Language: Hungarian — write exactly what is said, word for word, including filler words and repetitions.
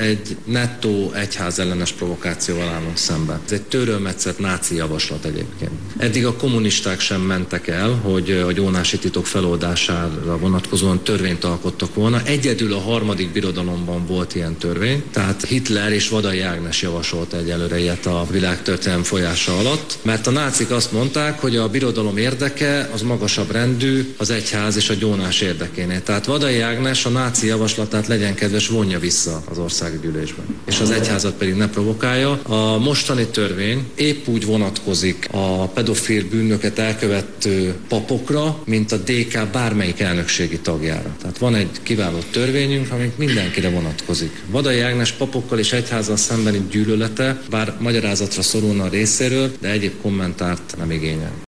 egy nettó egyházellenes provokációval állunk szemben. Ez egy törölmetszett náci javaslat egyébként. Eddig a kommunisták sem mentek el, hogy a gyónási titok feloldására vonatkozóan törvényt alkottak volna. Egyedül a harmadik birodalomban volt ilyen törvény, tehát Hitler és Vadai Ágnes javasolt egyelőre ilyet a világtörténelem folyása alatt, mert a nácik azt mondták, hogy a birodalom érdeke az magasabb rendű az egyház és a gyónás érdekénél. Tehát Vadai Ágnes a náci javaslatát, legyen kedves, vonja vissza az országgyűlésben, és az egyházat pedig ne provokálja. A mostani törvény épp úgy vonatkozik a pedofil bűnöket elkövető papokra, mint a dé ká bármelyik elnökségi tagjára. Tehát van egy kiváló törvényünk, ami mindenkire vonatkozik. Vadai Ágnes papokkal és egyházzal szembeni gyűlölete, bár magyarázatra szorulna a részéről, de egyéb kommentárt nem igényel.